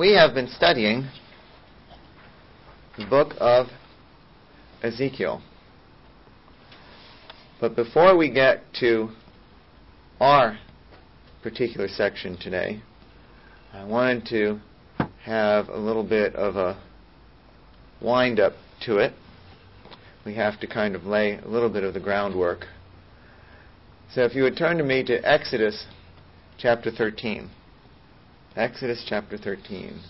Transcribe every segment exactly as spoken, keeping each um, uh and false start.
We have been studying the book of Ezekiel. But before we get to our particular section today, I wanted to have a little bit of a wind-up to it. We have to kind of lay a little bit of the groundwork. So if you would turn to me to Exodus chapter thirteen. Exodus chapter thirteen.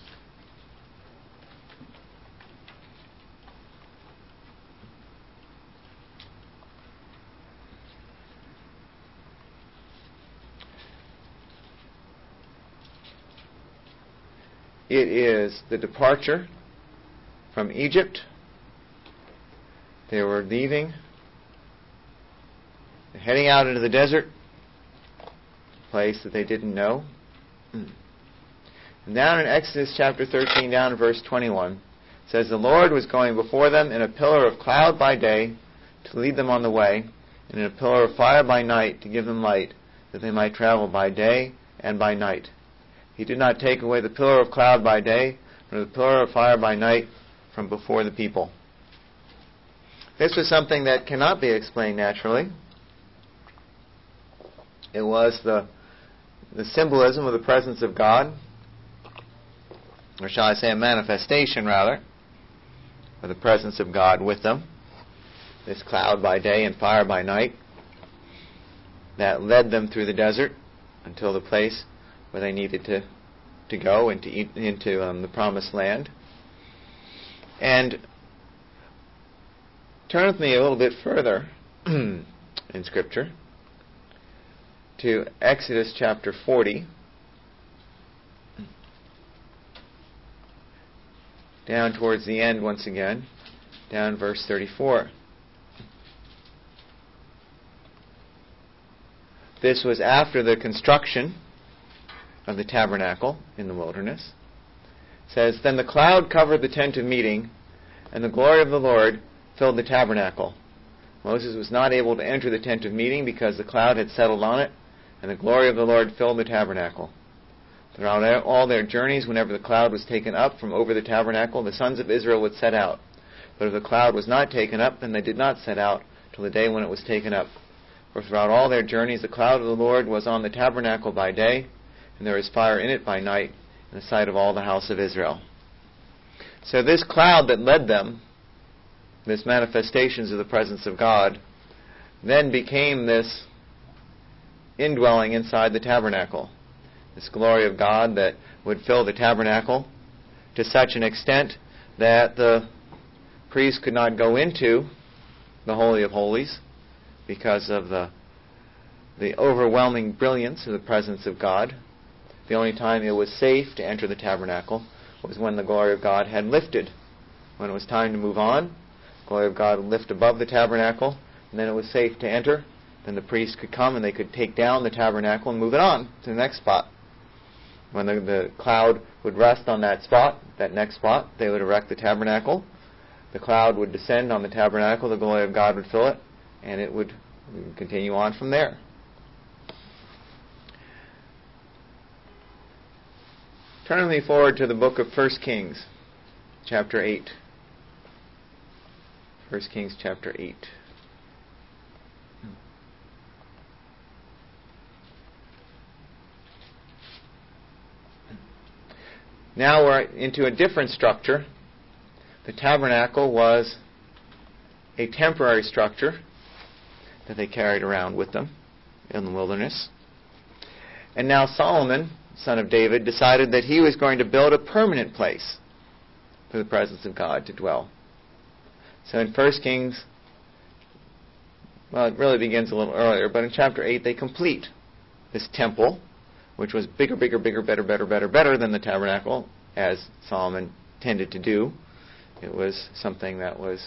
It is the departure from Egypt. They were leaving, They're heading out into the desert, a place that they didn't know. And down in Exodus chapter thirteen, down in verse twenty-one, it says, "The Lord was going before them in a pillar of cloud by day to lead them on the way, and in a pillar of fire by night to give them light, that they might travel by day and by night. He did not take away the pillar of cloud by day, nor the pillar of fire by night from before the people." This was something that cannot be explained naturally. It was the, the symbolism of the presence of God, or shall I say a manifestation, rather, of the presence of God with them. This cloud by day and fire by night that led them through the desert until the place where they needed to, to go and to eat, into um, the promised land. And turn with me a little bit further in Scripture to Exodus chapter forty, down towards the end once again, down verse thirty-four. This was after the construction of the tabernacle in the wilderness. It says, "Then the cloud covered the tent of meeting, and the glory of the Lord filled the tabernacle. Moses was not able to enter the tent of meeting because the cloud had settled on it, and the glory of the Lord filled the tabernacle. Throughout all their journeys, whenever the cloud was taken up from over the tabernacle, the sons of Israel would set out. But if the cloud was not taken up, then they did not set out till the day when it was taken up. For throughout all their journeys, the cloud of the Lord was on the tabernacle by day, and there was fire in it by night, in the sight of all the house of Israel." So this cloud that led them, this manifestations of the presence of God, then became this indwelling inside the tabernacle. This glory of God that would fill the tabernacle to such an extent that the priest could not go into the Holy of Holies because of the, the overwhelming brilliance of the presence of God. The only time it was safe to enter the tabernacle was when the glory of God had lifted. When it was time to move on, the glory of God would lift above the tabernacle, and then it was safe to enter. Then the priest could come and they could take down the tabernacle and move it on to the next spot. When the, the cloud would rest on that spot, that next spot, they would erect the tabernacle. The cloud would descend on the tabernacle, the glory of God would fill it, and it would continue on from there. Turn with me forward to the book of First Kings, chapter eight. First Kings, chapter eight. Now we're into a different structure. The tabernacle was a temporary structure that they carried around with them in the wilderness. And now Solomon, son of David, decided that he was going to build a permanent place for the presence of God to dwell. So in First Kings, well, it really begins a little earlier, but in chapter eight they complete this temple, which was bigger, bigger, bigger, better, better, better, better than the tabernacle, as Solomon tended to do. It was something that was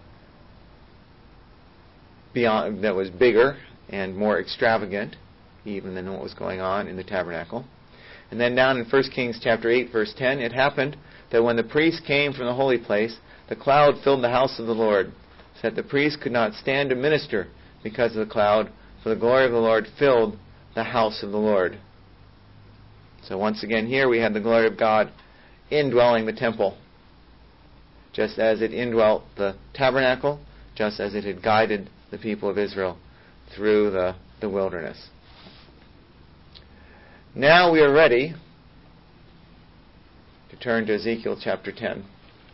beyond, that was bigger and more extravagant even than what was going on in the tabernacle. And then down in First Kings chapter eight, verse ten, it happened that when the priest came from the holy place, the cloud filled the house of the Lord, so that the priest could not stand to minister because of the cloud, for the glory of the Lord filled the house of the Lord. So once again here we have the glory of God indwelling the temple, just as it indwelt the tabernacle, just as it had guided the people of Israel through the, the wilderness. Now we are ready to turn to Ezekiel chapter ten.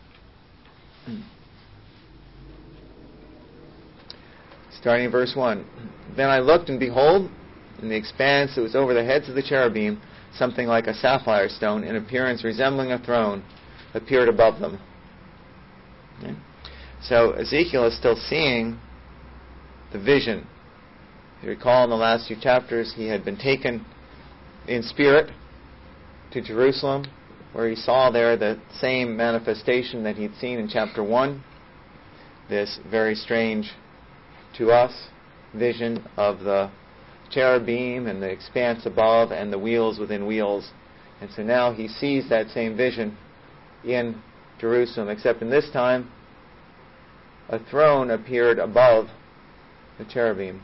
Starting in verse one. Then I looked, and behold, in the expanse that was over the heads of the cherubim, something like a sapphire stone, in appearance resembling a throne, appeared above them. Okay? So Ezekiel is still seeing the vision. If you recall, in the last few chapters, he had been taken in spirit to Jerusalem, where he saw there the same manifestation that he'd seen in chapter one, this very strange to us vision of the cherubim and the expanse above and the wheels within wheels. And so now he sees that same vision in Jerusalem, except in this time a throne appeared above the cherubim.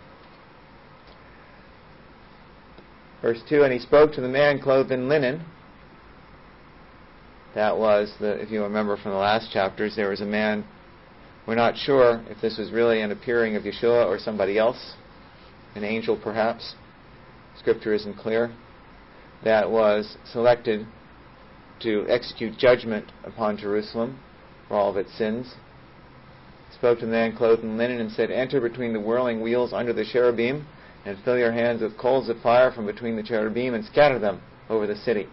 Verse two, and he spoke to the man clothed in linen. That was, the, if you remember from the last chapters, there was a man, we're not sure if this was really an appearing of Yeshua or somebody else, an angel perhaps, Scripture isn't clear, that was selected to execute judgment upon Jerusalem for all of its sins. He spoke to the man clothed in linen and said, enter between the whirling wheels under the cherubim, and fill your hands with coals of fire from between the cherubim, and scatter them over the city.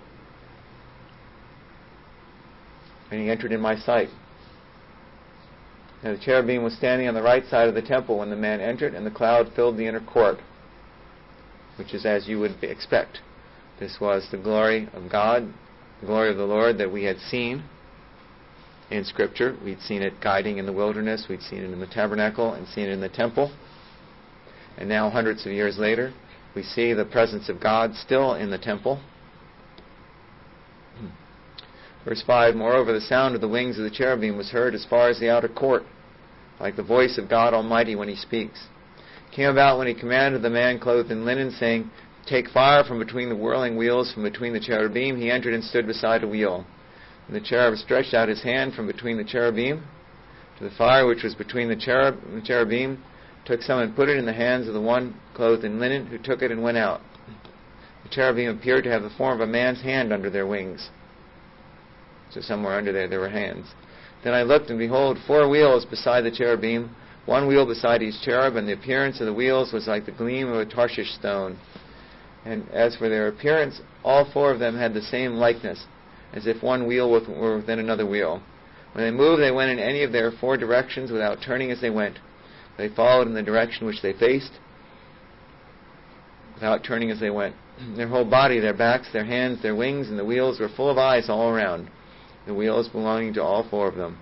And he entered in my sight. Now the cherubim was standing on the right side of the temple when the man entered, and the cloud filled the inner court, which is as you would expect. This was the glory of God, the glory of the Lord that we had seen in Scripture. We'd seen it guiding in the wilderness, we'd seen it in the tabernacle, and seen it in the temple. And now, hundreds of years later, we see the presence of God still in the temple. Verse five, moreover, the sound of the wings of the cherubim was heard as far as the outer court, like the voice of God Almighty when he speaks. It came about when he commanded the man clothed in linen, saying, take fire from between the whirling wheels, from between the cherubim. He entered and stood beside a wheel. And the cherub stretched out his hand from between the cherubim to the fire which was between the cherub and the cherubim, took some and put it in the hands of the one clothed in linen, who took it and went out. The cherubim appeared to have the form of a man's hand under their wings. So somewhere under there, there were hands. Then I looked, and behold, four wheels beside the cherubim, one wheel beside each cherub, and the appearance of the wheels was like the gleam of a Tarshish stone. And as for their appearance, all four of them had the same likeness, as if one wheel were within another wheel. When they moved, they went in any of their four directions without turning as they went. They followed in the direction which they faced, without turning as they went. Their whole body, their backs, their hands, their wings, and the wheels were full of eyes all around, the wheels belonging to all four of them.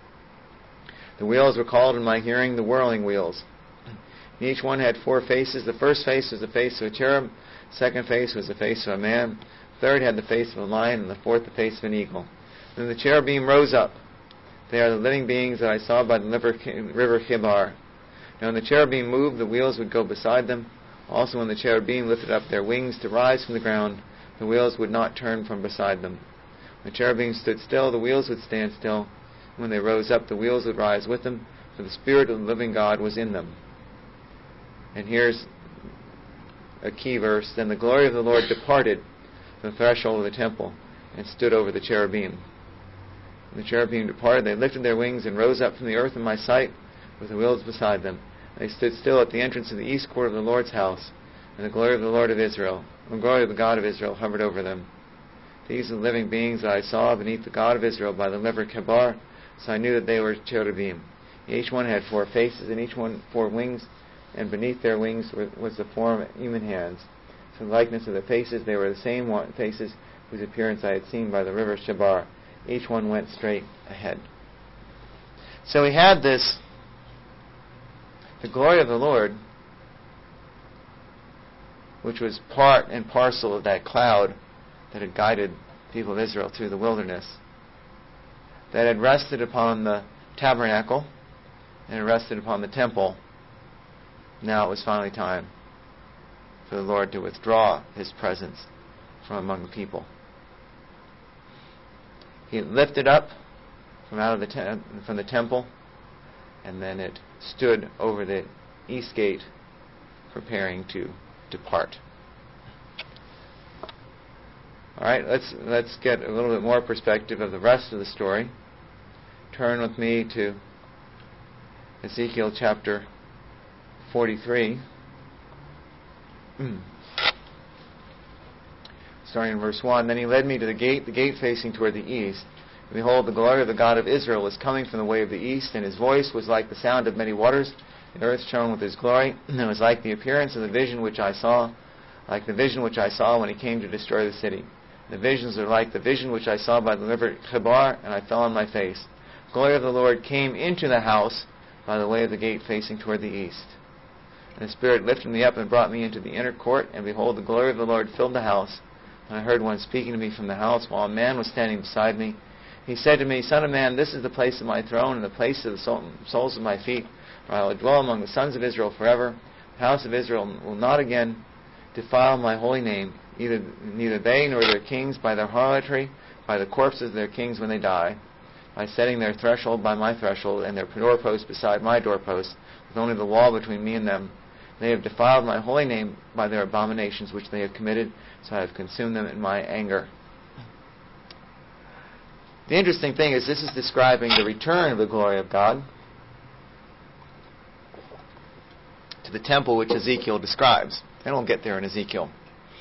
The wheels were called in my hearing the whirling wheels. And each one had four faces. The first face was the face of a cherub, the second face was the face of a man, the third had the face of a lion, and the fourth the face of an eagle. Then the cherubim rose up. They are the living beings that I saw by the river Chebar. Now when the cherubim moved, the wheels would go beside them. Also when the cherubim lifted up their wings to rise from the ground, the wheels would not turn from beside them. When the cherubim stood still, the wheels would stand still. When they rose up, the wheels would rise with them, for the Spirit of the living God was in them. And here's a key verse. Then the glory of the Lord departed from the threshold of the temple and stood over the cherubim. When the cherubim departed, they lifted their wings and rose up from the earth in my sight, with the wheels beside them. They stood still at the entrance of the east court of the Lord's house, and the glory of the Lord of Israel, and the glory of the God of Israel hovered over them. These are the living beings that I saw beneath the God of Israel by the river Chebar, so I knew that they were cherubim. Each one had four faces, and each one four wings, and beneath their wings was the form of human hands. So in the likeness of the faces, they were the same one, faces whose appearance I had seen by the river Chebar. Each one went straight ahead. So we had this, the glory of the Lord, which was part and parcel of that cloud that had guided the people of Israel through the wilderness, that had rested upon the tabernacle and had rested upon the temple. Now it was finally time for the Lord to withdraw His presence from among the people. he lifted up from out of the te- from the temple, and then it stood over the east gate, preparing to depart. All right, let's let's get a little bit more perspective of the rest of the story. Turn with me to Ezekiel chapter forty-three. Starting in verse one, then he led me to the gate, the gate facing toward the east. And behold, the glory of the God of Israel was coming from the way of the east, and his voice was like the sound of many waters. The earth shone with his glory, and it was like the appearance of the vision which I saw, like the vision which I saw when he came to destroy the city. The visions are like the vision which I saw by the river Chebar, and I fell on my face. The glory of the Lord came into the house by the way of the gate facing toward the east. And the Spirit lifted me up and brought me into the inner court, and behold, the glory of the Lord filled the house. And I heard one speaking to me from the house, while a man was standing beside me. He said to me, Son of man, this is the place of my throne, and the place of the soles of my feet, where I will dwell among the sons of Israel forever. The house of Israel will not again defile my holy name, either neither they nor their kings, by their harlotry, by the corpses of their kings when they die, by setting their threshold by my threshold, and their doorpost beside my doorpost, with only the wall between me and them. They have defiled my holy name by their abominations which they have committed, so I have consumed them in my anger. The interesting thing is this is describing the return of the glory of God to the temple which Ezekiel describes. And we'll get there in Ezekiel.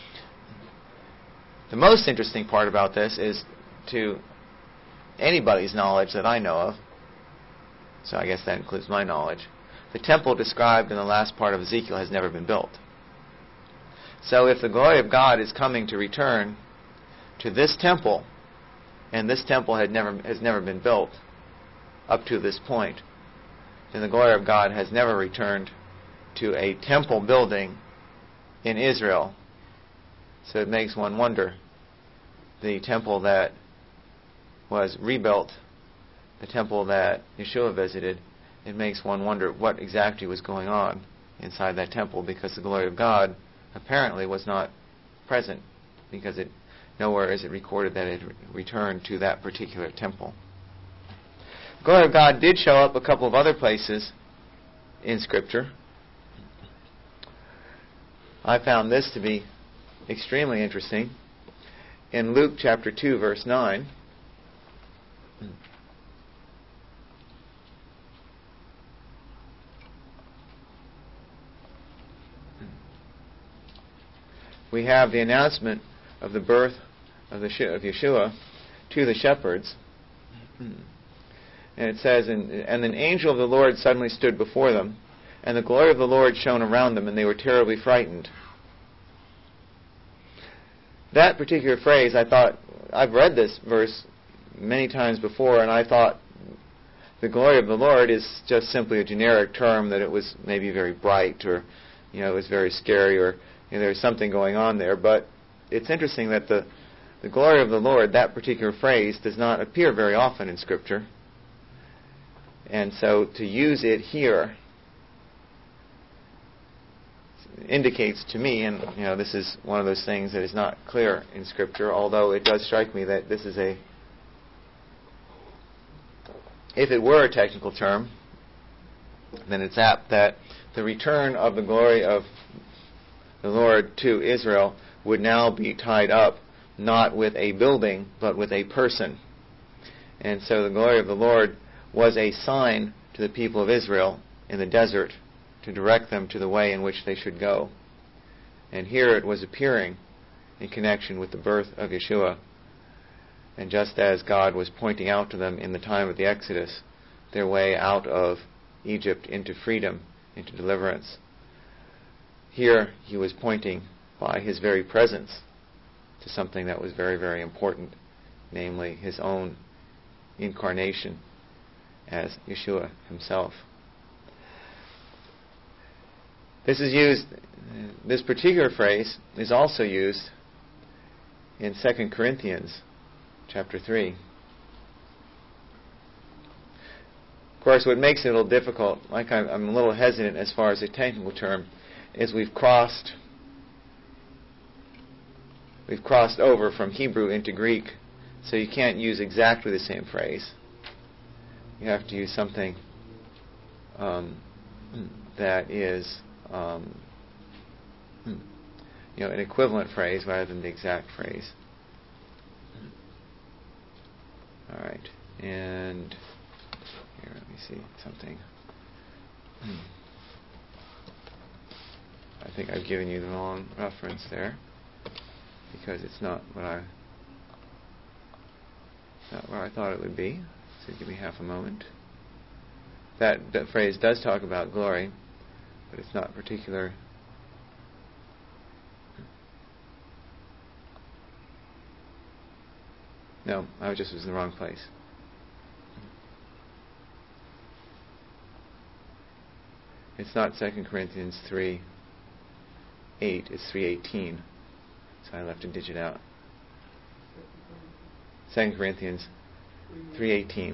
The most interesting part about this is, to anybody's knowledge that I know of, so I guess that includes my knowledge, the temple described in the last part of Ezekiel has never been built. So if the glory of God is coming to return to this temple, and this temple had never has never been built up to this point, then the glory of God has never returned to a temple building in Israel. So it makes one wonder, the temple that was rebuilt, the temple that Yeshua visited, it makes one wonder what exactly was going on inside that temple, because the glory of God apparently was not present, because it nowhere is it recorded that it returned to that particular temple. The glory of God did show up a couple of other places in Scripture. I found this to be extremely interesting. In Luke chapter two, verse nine, we have the announcement of the birth of, the, of Yeshua to the shepherds. And it says, and, and an angel of the Lord suddenly stood before them, and the glory of the Lord shone around them, and they were terribly frightened. That particular phrase, I thought, I've read this verse many times before, and I thought the glory of the Lord is just simply a generic term, that it was maybe very bright, or you know, it was very scary, or you know, there was something going on there. But it's interesting that the, the glory of the Lord, that particular phrase, does not appear very often in Scripture. And so to use it here indicates to me, and you know, this is one of those things that is not clear in Scripture, although it does strike me that this is a, if it were a technical term, then it's apt that the return of the glory of the Lord to Israel would now be tied up not with a building, but with a person. And so the glory of the Lord was a sign to the people of Israel in the desert to direct them to the way in which they should go. And here it was appearing in connection with the birth of Yeshua. And just as God was pointing out to them in the time of the Exodus their way out of Egypt into freedom, into deliverance, here he was pointing by his very presence to something that was very, very important, namely his own incarnation as Yeshua himself. This is used, this particular phrase is also used in Second Corinthians chapter three. Of course, what makes it a little difficult, like I'm, I'm a little hesitant as far as a technical term, is we've crossed we've crossed over from Hebrew into Greek So you can't use exactly the same phrase. You have to use something um, that is um, you know, an equivalent phrase rather than the exact phrase. All right, and here, let me see something. I think I've given you the wrong reference there because it's not what I not where I thought it would be. So give me half a moment. That, that phrase does talk about glory, but it's not particular. No, I just was in the wrong place. It's not Second Corinthians three eight, it's three eighteen. So I left a digit out. Second Corinthians three eighteen.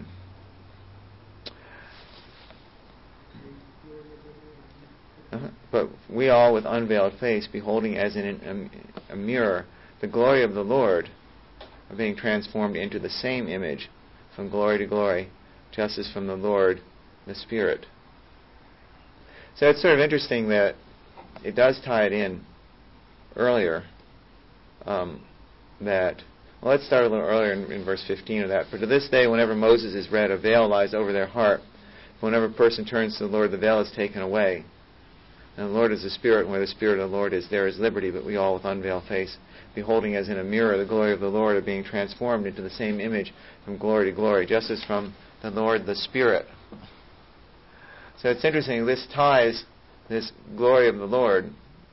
Uh-huh. But we all with unveiled face, beholding as in a, a mirror the glory of the Lord, are being transformed into the same image from glory to glory, just as from the Lord the Spirit. So it's sort of interesting that it does tie it in earlier. Um, that well, let's start a little earlier in, in verse fifteen of that. For to this day, whenever Moses is read, a veil lies over their heart. Whenever a person turns to the Lord, the veil is taken away. And the Lord is the Spirit, and where the Spirit of the Lord is, there is liberty. But we all, with unveiled face, beholding as in a mirror the glory of the Lord, are being transformed into the same image from glory to glory, just as from the Lord the Spirit. So it's interesting, this ties this glory of the Lord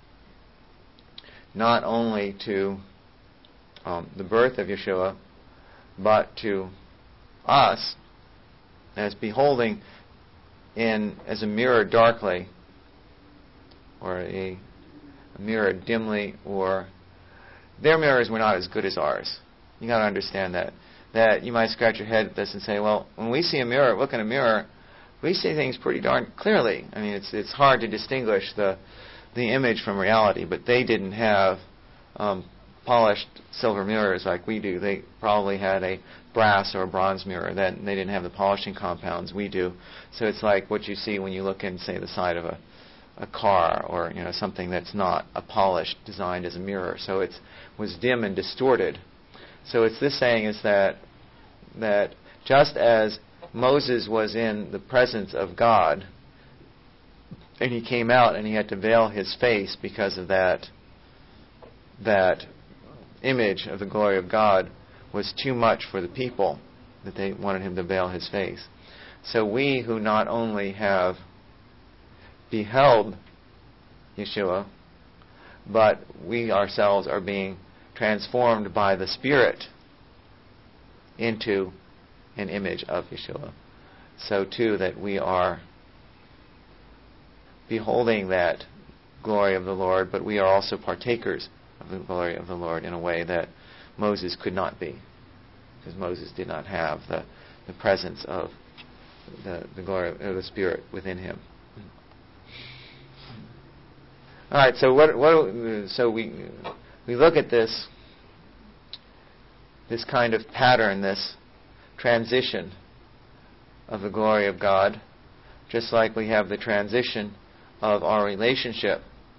not only to um, the birth of Yeshua, but to us as beholding in as a mirror darkly, or a, a mirror dimly, or their mirrors were not as good as ours. You got to understand that. That you might scratch your head at this and say, well, when we see a mirror, look in a mirror, we see things pretty darn clearly. I mean, it's it's hard to distinguish the the image from reality. But they didn't have um, polished silver mirrors like we do. They probably had a brass or a bronze mirror. That they didn't have the polishing compounds we do. So it's like what you see when you look in, say, the side of a a car, or you know something that's not a polished, designed as a mirror. So it was dim and distorted. So it's this saying is that that just as Moses was in the presence of God, and he came out and he had to veil his face because of that that image of the glory of God was too much for the people, that they wanted him to veil his face. So we who not only have beheld Yeshua, but we ourselves are being transformed by the Spirit into an image of Yeshua. So too that we are beholding that glory of the Lord, but we are also partakers of the glory of the Lord in a way that Moses could not be, because Moses did not have the, the presence of the, the glory of the Spirit within him. All right, so what? What? So we we look at this this kind of pattern, this transition of the glory of God, just like we have the transition of our relationship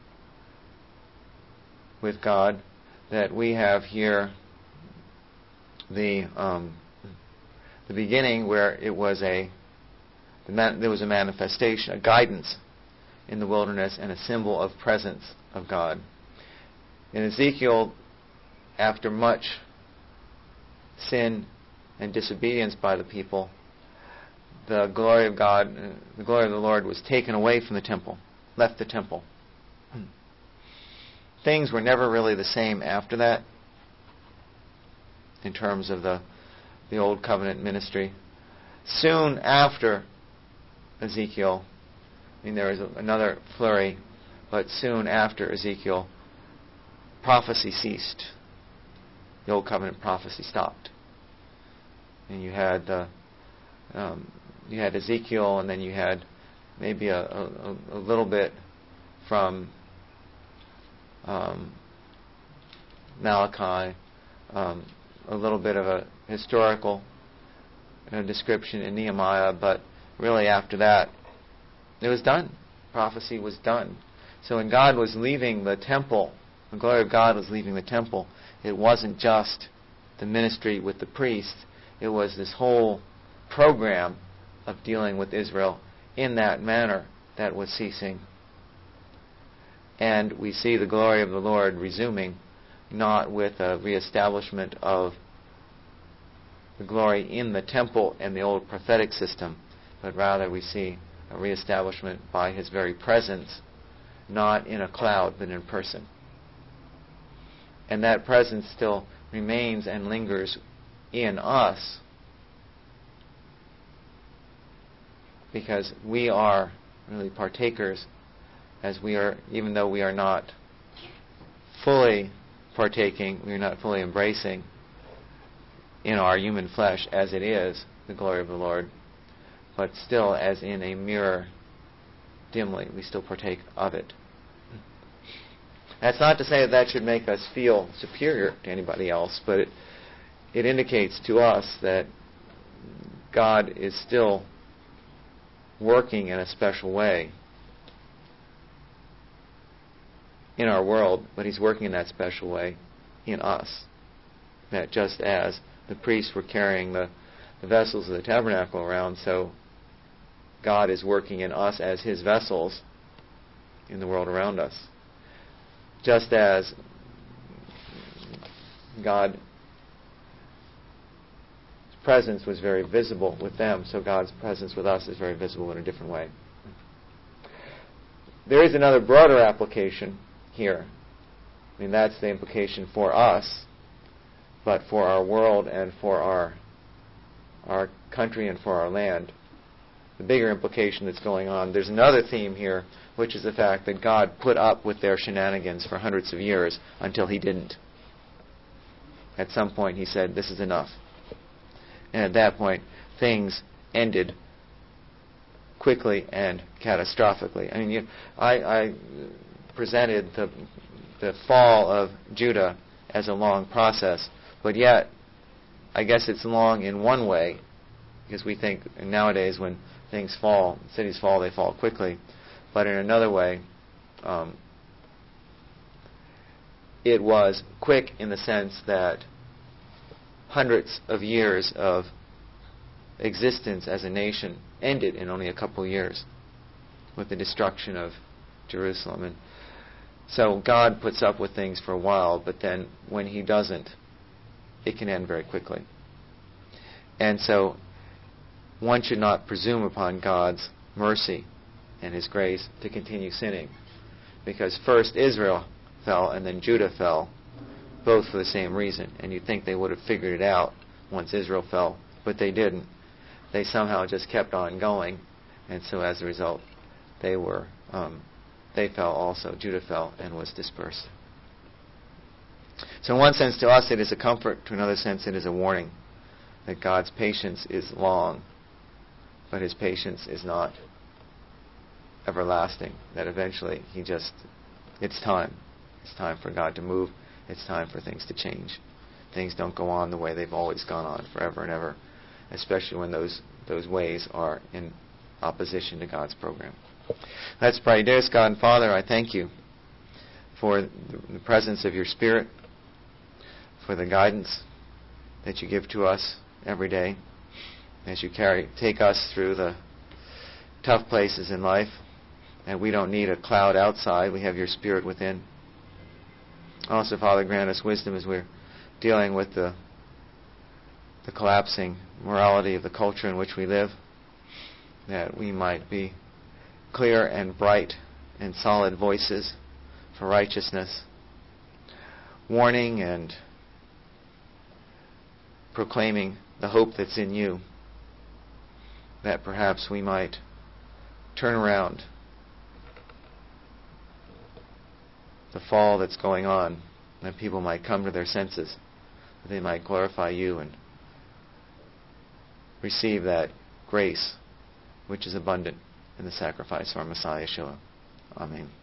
with God, that we have here the um, the beginning where it was a the man, there was a manifestation, a guidance in the wilderness, and a symbol of presence of God. In Ezekiel, after much sin and disobedience by the people, the glory of God, uh, the glory of the Lord was taken away from the temple, left the temple. Things were never really the same after that in terms of the the old covenant ministry. Soon after Ezekiel, I mean, there was another flurry, but soon after Ezekiel, prophecy ceased. The Old Covenant prophecy stopped, and you had uh, um, you had Ezekiel, and then you had maybe a, a, a little bit from um, Malachi, um, a little bit of a historical uh, description in Nehemiah, but really after that, it was done. Prophecy was done. So when God was leaving the temple, the glory of God was leaving the temple, it wasn't just the ministry with the priests, it was this whole program of dealing with Israel in that manner that was ceasing. And we see the glory of the Lord resuming, not with a reestablishment of the glory in the temple and the old prophetic system, but rather we see a reestablishment by His very presence, not in a cloud, but in person. And that presence still remains and lingers in us, because we are really partakers, as we are, even though we are not fully partaking, we are not fully embracing in our human flesh as it is the glory of the Lord, but still as in a mirror dimly, we still partake of it. That's not to say that that should make us feel superior to anybody else, but it, it indicates to us that God is still working in a special way in our world, but He's working in that special way in us. That just as the priests were carrying the, the vessels of the tabernacle around, so God is working in us as His vessels in the world around us. Just as God's presence was very visible with them, so God's presence with us is very visible in a different way. There is another broader application here. I mean, that's the implication for us, but for our world and for our our country and for our land, the bigger implication that's going on, there's another theme here, which is the fact that God put up with their shenanigans for hundreds of years until He didn't. At some point He said, this is enough. And at that point, things ended quickly and catastrophically. I mean, you, I, I presented the, the fall of Judah as a long process, but yet, I guess it's long in one way, because we think nowadays when things fall, cities fall, they fall quickly. But in another way, um, it was quick in the sense that hundreds of years of existence as a nation ended in only a couple of years with the destruction of Jerusalem. And so God puts up with things for a while, but then when He doesn't, it can end very quickly. And so one should not presume upon God's mercy and His grace to continue sinning, because first Israel fell and then Judah fell, both for the same reason. And you'd think they would have figured it out once Israel fell, but they didn't. They somehow just kept on going, and so as a result, they were um, they fell also. Judah fell and was dispersed. So in one sense, to us, it is a comfort. To another sense, it is a warning that God's patience is long, but His patience is not everlasting. That eventually He just, it's time. It's time for God to move. It's time for things to change. Things don't go on the way they've always gone on forever and ever, especially when those those ways are in opposition to God's program. Let's pray. Dearest God and Father, I thank You for the presence of Your Spirit, for the guidance that You give to us every day as You carry, take us through the tough places in life. And we don't need a cloud outside. We have Your Spirit within. Also, Father, grant us wisdom as we're dealing with the the collapsing morality of the culture in which we live, that we might be clear and bright and solid voices for righteousness, warning and proclaiming the hope that's in You, that perhaps we might turn around the fall that's going on, that people might come to their senses, that they might glorify You and receive that grace which is abundant in the sacrifice of our Messiah Yeshua. Amen.